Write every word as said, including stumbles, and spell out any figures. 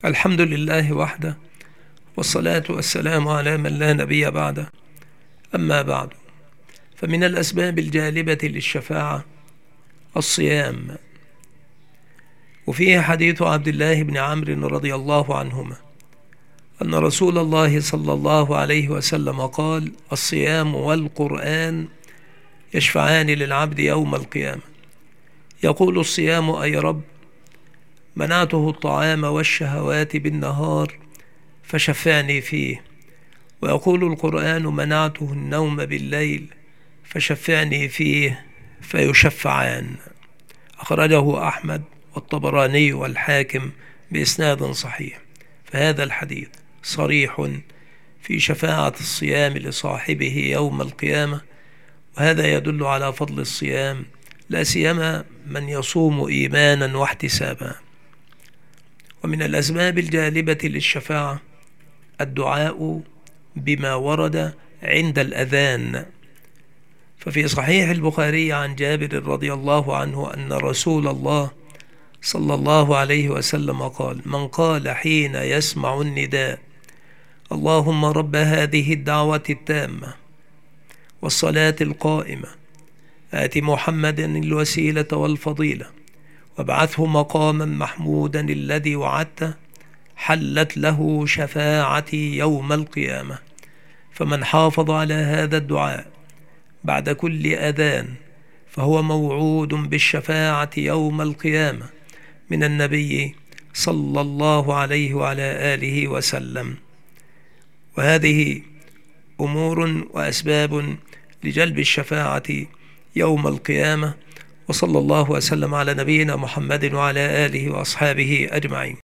الحمد لله وحده، والصلاة والسلام على من لا نبي بعده. أما بعد، فمن الأسباب الجالبة للشفاعة الصيام. وفيه حديث عبد الله بن عمرو رضي الله عنهما أن رسول الله صلى الله عليه وسلم قال: الصيام والقرآن يشفعان للعبد يوم القيامة. يقول الصيام: أي رب، منعته الطعام والشهوات بالنهار فشفعني فيه. ويقول القرآن: منعته النوم بالليل فشفعني فيه، فيشفعان. أخرجه أحمد والطبراني والحاكم بإسناد صحيح. فهذا الحديث صريح في شفاعة الصيام لصاحبه يوم القيامة، وهذا يدل على فضل الصيام، لا سيما من يصوم إيمانا واحتسابا. ومن الأسباب الجالبة للشفاعة الدعاء بما ورد عند الأذان. ففي صحيح البخاري عن جابر رضي الله عنه أن رسول الله صلى الله عليه وسلم قال: من قال حين يسمع النداء: اللهم رب هذه الدعوة التامة والصلاة القائمة، آت محمدا الوسيلة والفضيلة وابعثه مقاما محمودا الذي وعدته، حلت له شفاعتي يوم القيامة. فمن حافظ على هذا الدعاء بعد كل أذان فهو موعود بالشفاعة يوم القيامة من النبي صلى الله عليه وعلى آله وسلم. وهذه أمور وأسباب لجلب الشفاعة يوم القيامة. وصلى الله وسلم على نبينا محمد وعلى آله وأصحابه أجمعين.